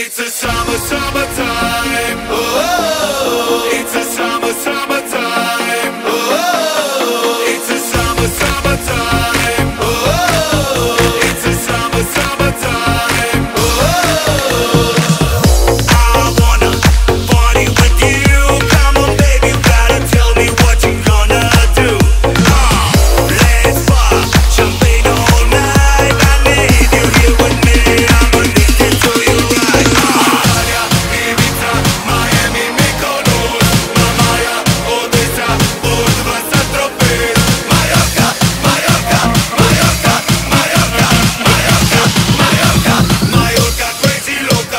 It's a summer, summertime. Oh, it's a summer, summertime. Oh, it's a summer, summertime. Oh, it's a summer, summertime. Oh, I wanna party with you. Come on, baby, you gotta tell me what you gonna do. Let's pop champagne all night. I need you here with me. I'm addicted to you right. Ibiza, Miami, Mykonos, Mamaia, Odessa, Budva, Saint-Tropez, Mallorca, Mallorca, Mallorca, Mallorca, Mallorca, Mallorca, Mallorca, crazy loca.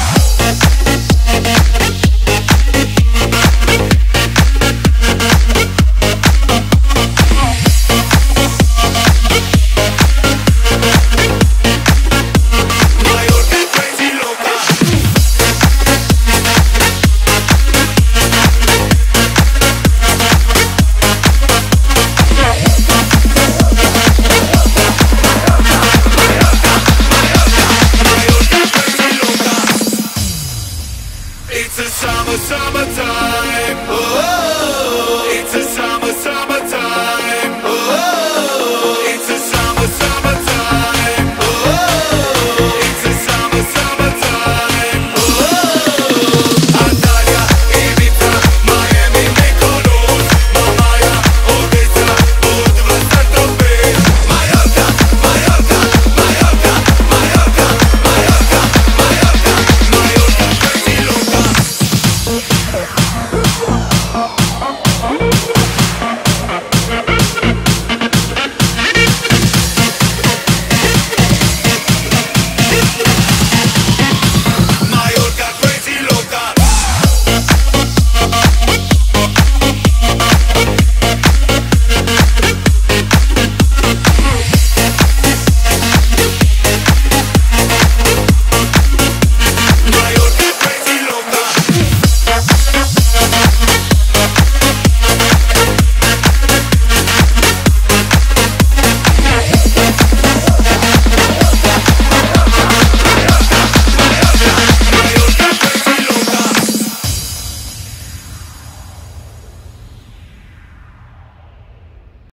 Mallorca, crazy loca. It's a summer, summertime. Oh.